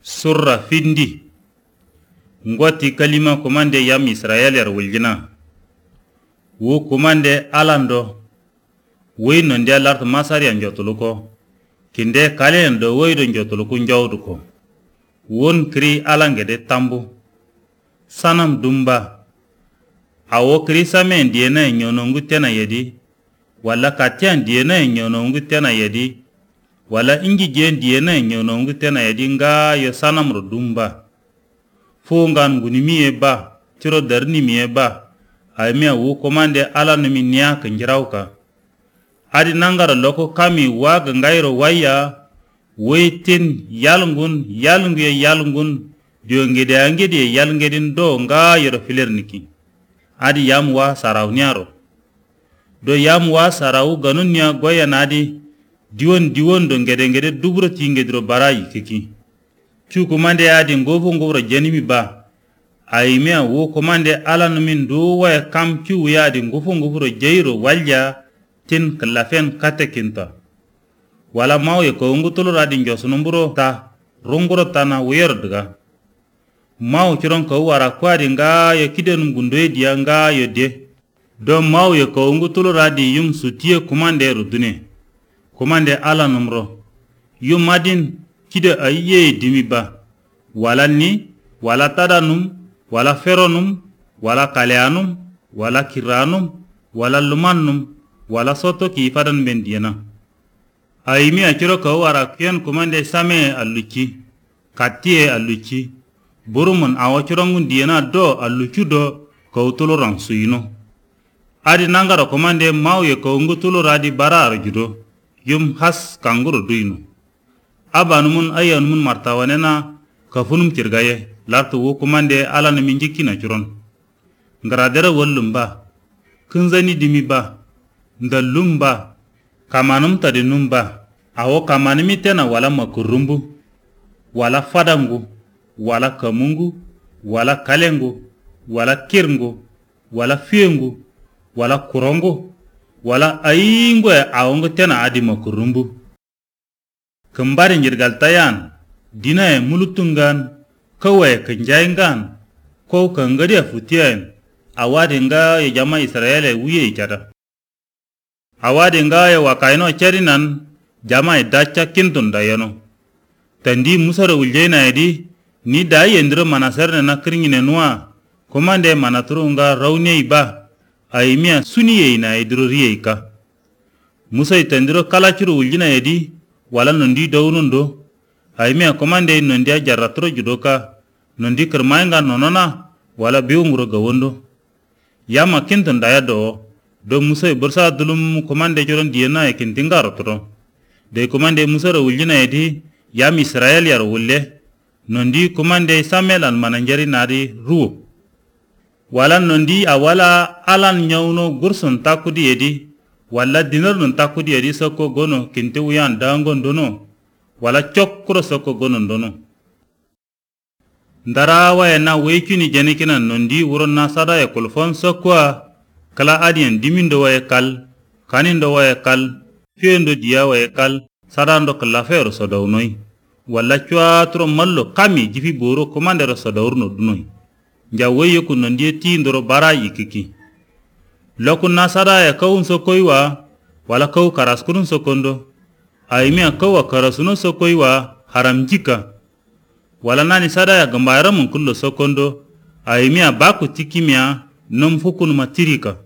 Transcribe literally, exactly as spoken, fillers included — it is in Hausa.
surra findi ngoti kalima komande yam Israel yar wuljina wo komande alando weyno nde lart masari an jotuluko kinde kalen do weydo jotuluko njawduko won kri alangede tambu sanam dumba awo kri samen diena nyonongu tena yedi wala katian diena nyonongu tena yedi wala ingi jen diena nyonongu tena yedi nga yo sanam ro dumba fungan gunimiye ba tiro darni miye ba aymia wo komande ala numi niya kanjirawka adi nangara loko kami waga ngairo waya weitin yalngun yalngu ye yalngun dio ngede angede ye yalngedin do nga yoro filerniki adi yamwa sarawnyaro do yamwa sarawu ganunya goya nadi diwon diwon do ngede ngede dubro tingedro barayi kiki chu komande adi ngovo ngobro janimi ba aymia wo komande ala numin do waya kam chu yadi ngovo ngobro jeyro walja tin klafen katekinta wala mawe ko ngutulu radin josunumburo ta rongoro tana wer daga maw kiron ko wara kwadi nga yo kidenum gundoy dia nga yo de do maw yo ko ngutulu radi yum sutiye komande rudune komande ala numro yum madin kide ayye dimi ba wala ni wala tadanum wala feronum wala kaleanum wala kiranum wala lumanum wala soto ki fadan ben diena ayimi akiro ko wara kien komande same aluchi katie aluchi burumun awo chirongun diena do aluchu do ko tuloran suino adi nangara komande mawye ko ngutulo radi barar judo yum has kanguro duino abanumun ayanmun martawanena kafunum tirgaye lartu wo komande ala na minjikina churon ngaradera wollumba kunzani dimiba ndalumba kamanum tadi numba awo kamanimi tena wala makurumbu wala fadangu wala kamungu wala kalengu wala kirngu wala fiengu wala kurongu wala ayingwe awongo tena adi makurumbu kembari njirgal tayan dina e mulutungan kawe kanjaingan ko kangadi afutian awadi nga ya jama Israel wuye ichada awadi nga ya wakaino charinan jama idacha kintun dayano tandi musara uljena edi ni dayi endro manasarne na kringine nuwa komande manaturu nga raune iba aimia suniye ina edro riyeika musa itandiro kalachuru uljina edi wala nondi dawnundo aimia komande nondi ajarratro judoka nondi kermainga nonona wala biunguro gawondo yama kintun daya do do musa bursa dulum komande joron diena e kintingaro tro de komande musa ro uljina edi yam Israel yar wulle nondi komande Samuel al mananjari nadi ruo wala nondi awala alan nyawno gursun takudi edi wala dinar nun takudi edi soko gono kinte uyan dangon dono wala chokro soko gono dono ndarawa ena wechuni jenikina nondi wuro nasada ya kulfon sokwa kala adien dimindo wa kal kanindo wa kal fiendo dia wa kal sadando kala fero sodawnoi wala chwatro mallo kami jifi boro komandero sodawrno dunoi njawe yoku nondi ti ndoro bara yikiki lokun nasada ya kawun sokoiwa wala kaw karaskurun sokondo aimia kawa karasuno sokoiwa haramjika wala nani sada ya gambayara mun kullo sokondo aimia baku tikimia nom hukun matirika